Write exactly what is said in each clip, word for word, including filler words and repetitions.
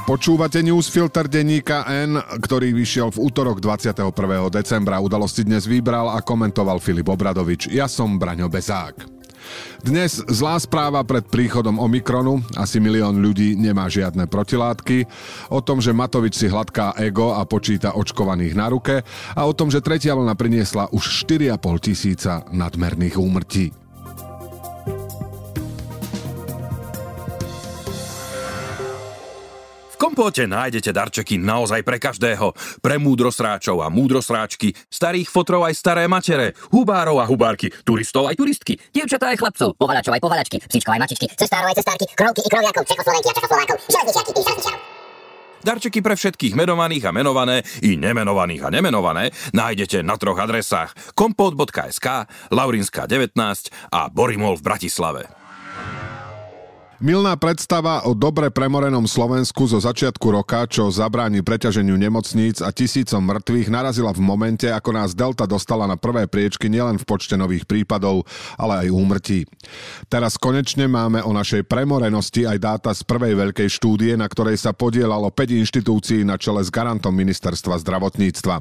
Počúvate newsfilter denníka N, ktorý vyšiel v útorok dvadsiateho prvého decembra. Udalosti dnes vybral a komentoval Filip Obradovič. Ja som Braňo Bezák. Dnes zlá správa pred príchodom Omikronu. Asi milión ľudí nemá žiadne protilátky. O tom, že Matovič si hladká ego a počíta očkovaných na ruke. A o tom, že tretia vlna priniesla už štyri a pol tisíca nadmerných úmrtí. V kompóte nájdete darčeky naozaj pre každého. Pre múdrosráčov a múdrosráčky, starých fotrov aj staré matere, hubárov a hubárky, turistov aj turistky, dievčatá aj chlapcov, povalačov aj povalačky, psíčkov aj mačičky, cestárov aj cestárky, krovky i kroviakov, Čechoslovenky a Čechoslovákov, železničiarky i železničiarov. Darčeky pre všetkých menovaných a menované i nemenovaných a nemenované nájdete na troch adresách: kompot bodka es ká, Laurinská devätnásť a Borimol v Bratislave. Mylná predstava o dobre premorenom Slovensku zo začiatku roka, čo zabráni preťaženiu nemocníc a tisícom mŕtvych, narazila v momente, ako nás Delta dostala na prvé priečky nielen v počte nových prípadov, ale aj úmrtí. Teraz konečne máme o našej premorenosti aj dáta z prvej veľkej štúdie, na ktorej sa podielalo päť inštitúcií na čele s garantom ministerstva zdravotníctva.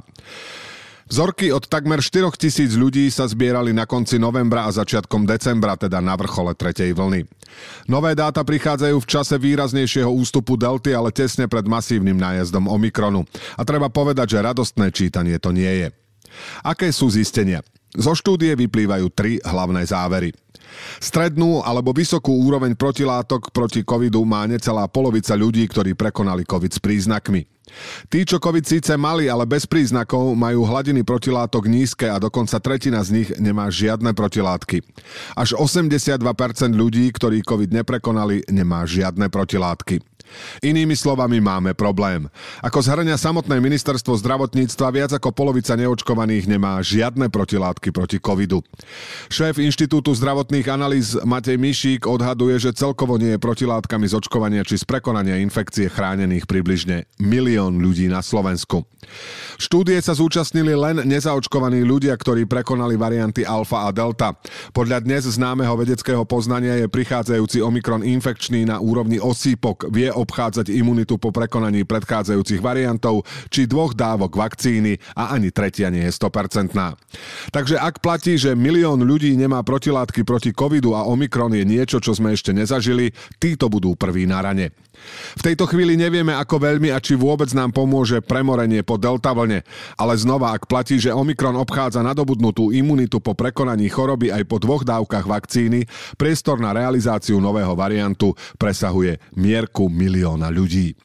Vzorky od takmer štyri tisíc ľudí sa zbierali na konci novembra a začiatkom decembra, teda na vrchole tretej vlny. Nové dáta prichádzajú v čase výraznejšieho ústupu delty, ale tesne pred masívnym nájazdom Omikronu. A treba povedať, že radostné čítanie to nie je. Aké sú zistenia? Zo štúdie vyplývajú tri hlavné závery. Strednú alebo vysokú úroveň protilátok proti covidu má necelá polovica ľudí, ktorí prekonali covid s príznakmi. Tí, čo covid síce mali, ale bez príznakov, majú hladiny protilátok nízke a dokonca tretina z nich nemá žiadne protilátky. Až osemdesiatdva percent ľudí, ktorí covid neprekonali, nemá žiadne protilátky. Inými slovami, máme problém. Ako zhrňa samotné ministerstvo zdravotníctva, viac ako polovica neočkovaných nemá žiadne protilátky proti covidu. Šéf Inštitútu zdravotných analýz Matej Mišík odhaduje, že celkovo nie je protilátkami z očkovania či z prekonania infekcie chránených približne milión ľudí na Slovensku. Štúdie sa zúčastnili len nezaočkovaní ľudia, ktorí prekonali varianty alfa a delta. Podľa dnes známeho vedeckého poznania je prichádzajúci Omikron infekčný na úrovni osýpok, vie obchádzať imunitu po prekonaní predchádzajúcich variantov či dvoch dávok vakcíny a ani tretia nie je sto percent. Takže ak platí, že milión ľudí nemá protilátky proti covidu a Omikron je niečo, čo sme ešte nezažili, títo budú prví na rane. V tejto chvíli nevieme, ako veľmi a či vôbec nám pomôže premorenie po delta vlne, ale znova, ak platí, že Omikron obchádza nadobudnutú imunitu po prekonaní choroby aj po dvoch dávkach vakcíny, priestor na realizáciu nového variantu presahuje mierku milióna ľudí.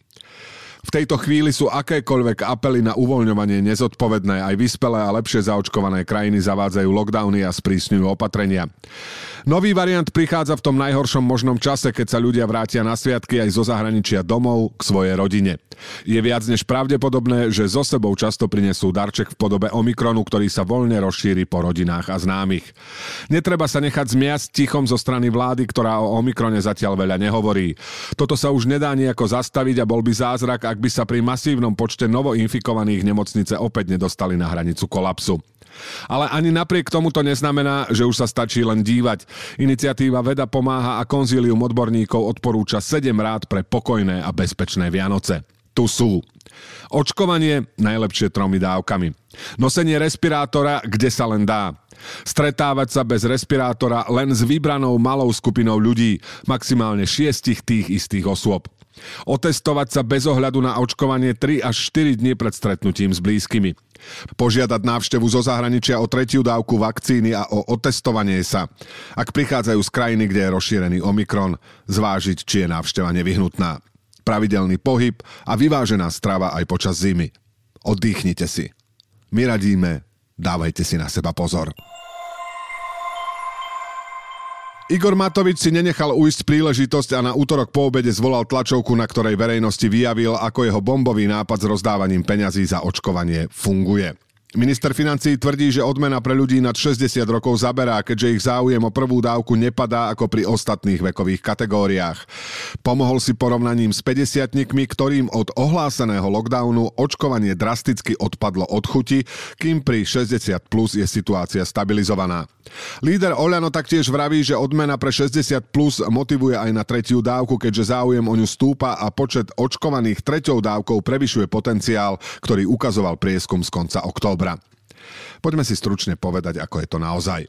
V tejto chvíli sú akékoľvek apely na uvoľňovanie nezodpovedné. Aj vyspelé a lepšie zaočkované krajiny zavádzajú lockdowny a sprísňujú opatrenia. Nový variant prichádza v tom najhoršom možnom čase, keď sa ľudia vrátia na sviatky aj zo zahraničia domov k svojej rodine. Je viac než pravdepodobné, že so sebou často prinesú darček v podobe Omikronu, ktorý sa voľne rozšíri po rodinách a známych. Netreba sa nechať zmiasť tichom zo strany vlády, ktorá o Omikrone zatiaľ veľa nehovorí. Toto sa už nedá nejako zastaviť a bol by zázrak, ak by sa pri masívnom počte novoinfikovaných nemocnice opäť nedostali na hranicu kolapsu. Ale ani napriek tomu to neznamená, že už sa stačí len dívať. Iniciatíva Veda pomáha a konzílium odborníkov odporúča sedem rád pre pokojné a bezpečné Vianoce. Tu sú: očkovanie najlepšie tromi dávkami, nosenie respirátora, kde sa len dá, stretávať sa bez respirátora len s vybranou malou skupinou ľudí, maximálne šiestich tých istých osôb, otestovať sa bez ohľadu na očkovanie tri až štyri dni pred stretnutím s blízkymi, požiadať návštevu zo zahraničia o tretiu dávku vakcíny a o otestovanie sa. Ak prichádzajú z krajiny, kde je rozšírený Omikron, zvážiť, či je návšteva nevyhnutná. Pravidelný pohyb a vyvážená strava aj počas zimy. Oddychnite si. My radíme, dávajte si na seba pozor. Igor Matovič si nenechal ujsť príležitosť a na útorok po obede zvolal tlačovku, na ktorej verejnosti vyjavil, ako jeho bombový nápad s rozdávaním peňazí za očkovanie funguje. Minister financií tvrdí, že odmena pre ľudí nad šesťdesiat rokov zaberá, keďže ich záujem o prvú dávku nepadá ako pri ostatných vekových kategóriách. Pomohol si porovnaním s päťdesiatnikmi, ktorým od ohláseného lockdownu očkovanie drasticky odpadlo od chuti, kým pri šesťdesiat plus je situácia stabilizovaná. Líder Oľano taktiež vraví, že odmena pre šesťdesiat plus motivuje aj na tretiu dávku, keďže záujem o ňu stúpa a počet očkovaných treťou dávkou prevyšuje potenciál, ktorý ukazoval prieskum z konca októbra. Poďme si stručne povedať, ako je to naozaj.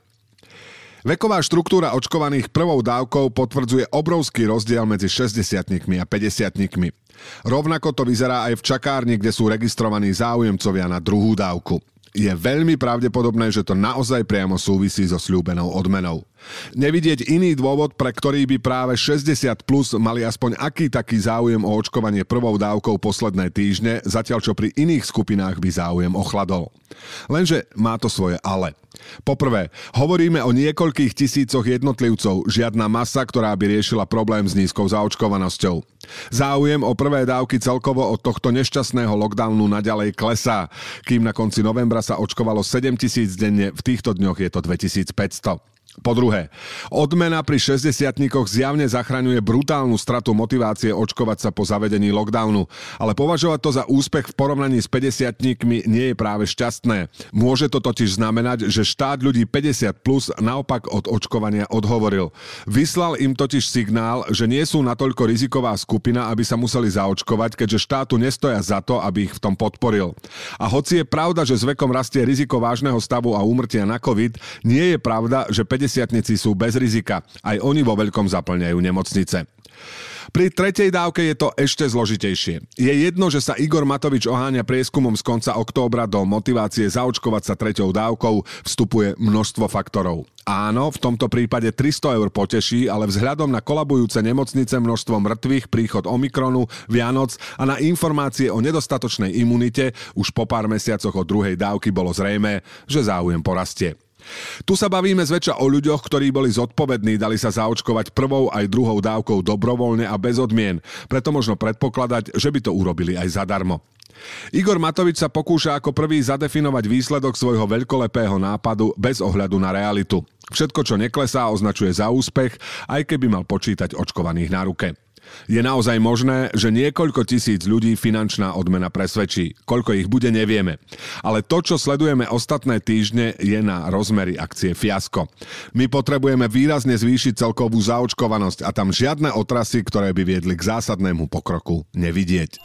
Veková štruktúra očkovaných prvou dávkou potvrdzuje obrovský rozdiel medzi šesťdesiatnikmi a päťdesiatnikmi. Rovnako to vyzerá aj v čakárni, kde sú registrovaní záujemcovia na druhú dávku. Je veľmi pravdepodobné, že to naozaj priamo súvisí so sľúbenou odmenou. Nevidieť iný dôvod, pre ktorý by práve šesťdesiat plus mali aspoň aký taký záujem o očkovanie prvou dávkou posledné týždne, zatiaľ čo pri iných skupinách by záujem ochladol. Lenže má to svoje ale. Poprvé, hovoríme o niekoľkých tisícoch jednotlivcov, žiadna masa, ktorá by riešila problém s nízkou zaočkovanosťou. Záujem o prvé dávky celkovo od tohto nešťastného lockdownu naďalej klesá, kým na konci novembra sa očkovalo sedem tisíc denne, v týchto dňoch je to dvetisícpäťsto. Po druhé, odmena pri šesťdesiatnikoch zjavne zachraňuje brutálnu stratu motivácie očkovať sa po zavedení lockdownu, ale považovať to za úspech v porovnaní s päťdesiatnikmi nie je práve šťastné. Môže to totiž znamenať, že štát ľudí päťdesiat plus naopak od očkovania odhovoril. Vyslal im totiž signál, že nie sú natoľko riziková skupina, aby sa museli zaočkovať, keďže štátu nestoja za to, aby ich v tom podporil. A hoci je pravda, že s vekom rastie riziko vážneho stavu a úmrtia na COVID, nie je pravda, že päťdesiatnici sú bez rizika. Aj oni vo veľkom zaplňajú nemocnice. Pri tretej dávke je to ešte zložitejšie. Je jedno, že sa Igor Matovič oháňa prieskumom z konca októbra, do motivácie zaočkovať sa treťou dávkou vstupuje množstvo faktorov. Áno, v tomto prípade tristo eur poteší, ale vzhľadom na kolabujúce nemocnice, množstvo mŕtvych, príchod Omikronu, Vianoc a na informácie o nedostatočnej imunite už po pár mesiacoch od druhej dávky bolo zrejmé, že záujem porastie. Tu sa bavíme zväčša o ľuďoch, ktorí boli zodpovední, dali sa zaočkovať prvou aj druhou dávkou dobrovoľne a bez odmien, preto možno predpokladať, že by to urobili aj zadarmo. Igor Matovič sa pokúša ako prvý zadefinovať výsledok svojho veľkolepého nápadu bez ohľadu na realitu. Všetko, čo neklesá, označuje za úspech, aj keby mal počítať očkovaných na ruke. Je naozaj možné, že niekoľko tisíc ľudí finančná odmena presvedčí. Koľko ich bude, nevieme. Ale to, čo sledujeme ostatné týždne, je na rozmery akcie fiasko. My potrebujeme výrazne zvýšiť celkovú zaočkovanosť a tam žiadne otrasy, ktoré by viedli k zásadnému pokroku, nevidieť.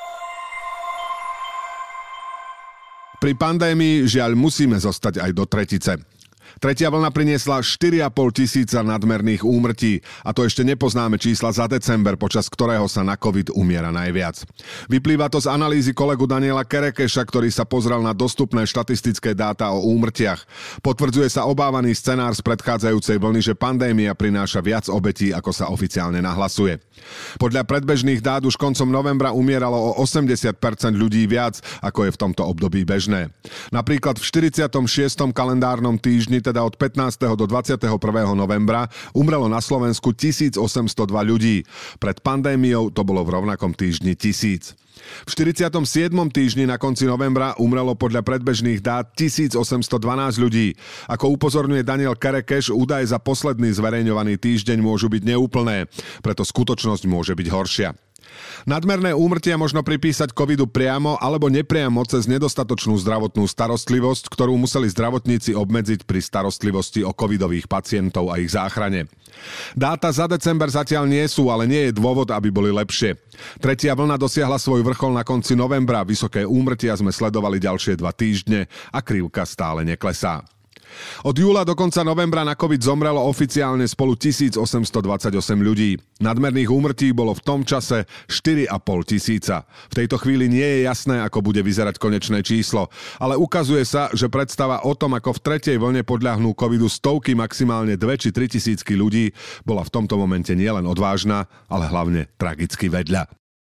Pri pandémii žiaľ musíme zostať aj do tretice. Tretia vlna priniesla štyri a pol tisíca nadmerných úmrtí a to ešte nepoznáme čísla za december, počas ktorého sa na COVID umiera najviac. Vyplýva to z analýzy kolegu Daniela Kerekeša, ktorý sa pozrel na dostupné štatistické dáta o úmrtiach. Potvrdzuje sa obávaný scenár z predchádzajúcej vlny, že pandémia prináša viac obetí, ako sa oficiálne nahlasuje. Podľa predbežných dát už koncom novembra umieralo o osemdesiat percent ľudí viac, ako je v tomto období bežné. Napríklad v štyridsiatom šiestom kalendárnom týždni, teda od pätnásteho do dvadsiateho prvého novembra, umrelo na Slovensku tisícosemstodva ľudí. Pred pandémiou to bolo v rovnakom týždni tisíc. V štyridsiatom siedmom týždni na konci novembra umrelo podľa predbežných dát tisícosemstodvanásť ľudí. Ako upozorňuje Daniel Kerekeš, údaje za posledný zverejňovaný týždeň môžu byť neúplné, preto skutočnosť môže byť horšia. Nadmerné úmrtia možno pripísať covidu priamo alebo nepriamo cez nedostatočnú zdravotnú starostlivosť, ktorú museli zdravotníci obmedziť pri starostlivosti o covidových pacientov a ich záchrane. Dáta za december zatiaľ nie sú, ale nie je dôvod, aby boli lepšie. Tretia vlna dosiahla svoj vrchol na konci novembra, vysoké úmrtia sme sledovali ďalšie dva týždne a krivka stále neklesá. Od júla do konca novembra na COVID zomrelo oficiálne spolu tisícosemstodvadsaťosem ľudí. Nadmerných úmrtí bolo v tom čase štyri a pol tisíca. V tejto chvíli nie je jasné, ako bude vyzerať konečné číslo, ale ukazuje sa, že predstava o tom, ako v tretej vlne podľahnú covidu stovky, maximálne dve či tri tisícky ľudí, bola v tomto momente nielen odvážna, ale hlavne tragicky vedľa.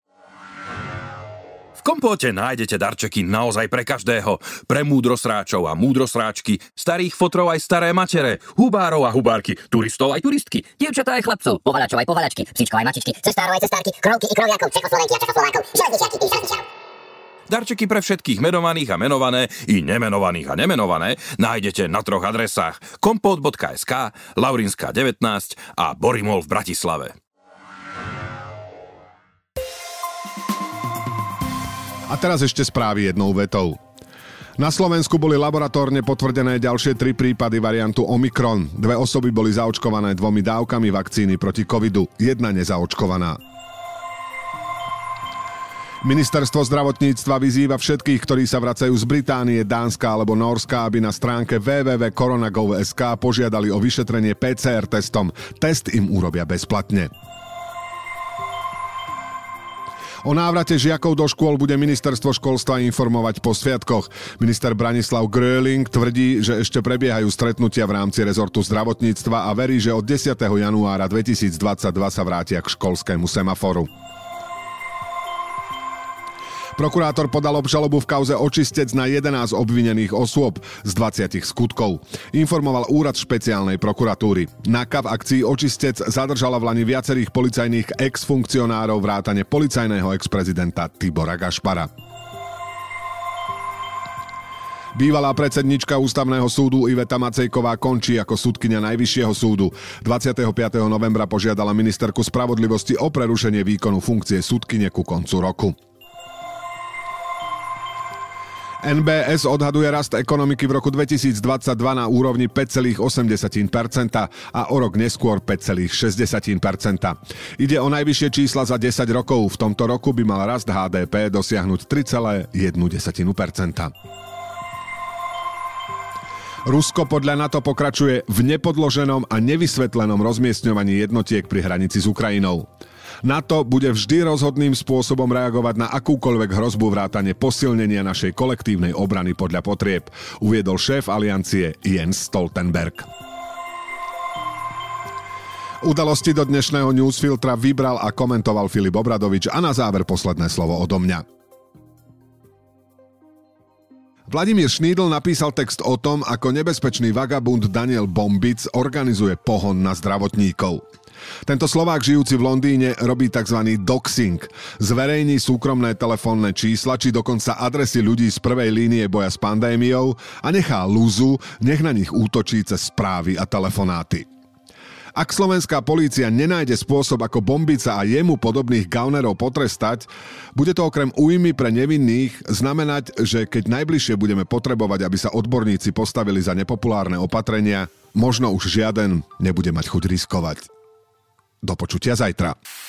V kompóte nájdete darčeky naozaj pre každého. Pre múdrosráčov a múdrosráčky, starých fotrov aj staré mačere, hubárov a hubárky, turistov aj turistky, dievčatá aj chlapcov, povalačov aj povalačky, psíčkov aj mačičky, cestárov aj cestárky, krovky i kroviakov, Čechoslovenky a Čechoslovákov, železničiarky i železničiarov. Darčeky pre všetkých menovaných a menované i nemenovaných a nemenované nájdete na troch adresách kompot bodka es ká, Laurinská devätnásť a Borimol v Bratislave. A teraz ešte správy jednou vetou. Na Slovensku boli laboratórne potvrdené ďalšie tri prípady variantu Omikron. Dve osoby boli zaočkované dvomi dávkami vakcíny proti covidu, jedna nezaočkovaná. Ministerstvo zdravotníctva vyzýva všetkých, ktorí sa vracajú z Británie, Dánska alebo Nórska, aby na stránke w w w bodka korona bodka gov bodka es ká požiadali o vyšetrenie pé cé er testom. Test im urobia bezplatne. O návrate žiakov do škôl bude ministerstvo školstva informovať po sviatkoch. Minister Branislav Gröling tvrdí, že ešte prebiehajú stretnutia v rámci rezortu zdravotníctva a verí, že od desiateho januára dvetisícdvadsaťdva sa vrátia k školskému semaforu. Prokurátor podal obžalobu v kauze Očistec na jedenásť obvinených osôb z dvadsiatich skutkov. Informoval úrad špeciálnej prokuratúry. NAKA v akcii Očistec zadržala v lani viacerých policajných ex-funkcionárov vrátane policajného ex-prezidenta Tibora Gašpara. Bývalá predsednička Ústavného súdu Iveta Macejková končí ako sudkyňa Najvyššieho súdu. dvadsiateho piateho novembra požiadala ministerku spravodlivosti o prerušenie výkonu funkcie sudkyne ku koncu roku. en bé es odhaduje rast ekonomiky v roku dvetisícdvadsaťdva na úrovni päť celá osem percenta a o rok neskôr päť celá šesť percenta. Ide o najvyššie čísla za desať rokov. V tomto roku by mal rast há dé pé dosiahnuť tri celá jedna percenta. Rusko podľa NATO pokračuje v nepodloženom a nevysvetlenom rozmiestňovaní jednotiek pri hranici s Ukrajinou. NATO bude vždy rozhodným spôsobom reagovať na akúkoľvek hrozbu vrátane posilnenia našej kolektívnej obrany podľa potrieb, uviedol šéf aliancie Jens Stoltenberg. Udalosti do dnešného newsfiltra vybral a komentoval Filip Obradovič a na záver posledné slovo odo mňa. Vladimír Šnídl napísal text o tom, ako nebezpečný vagabund Daniel Bombic organizuje pohon na zdravotníkov. Tento Slovák žijúci v Londýne robí tzv. Doxing. Zverejní súkromné telefónne čísla či dokonca adresy ľudí z prvej línie boja s pandémiou a nechá lúzu, nech na nich útočí cez správy a telefonáty. Ak slovenská polícia nenájde spôsob, ako Bombica a jemu podobných gaunerov potrestať, bude to okrem újmy pre nevinných znamenať, že keď najbližšie budeme potrebovať, aby sa odborníci postavili za nepopulárne opatrenia, možno už žiaden nebude mať chuť riskovať. Do počutia zajtra.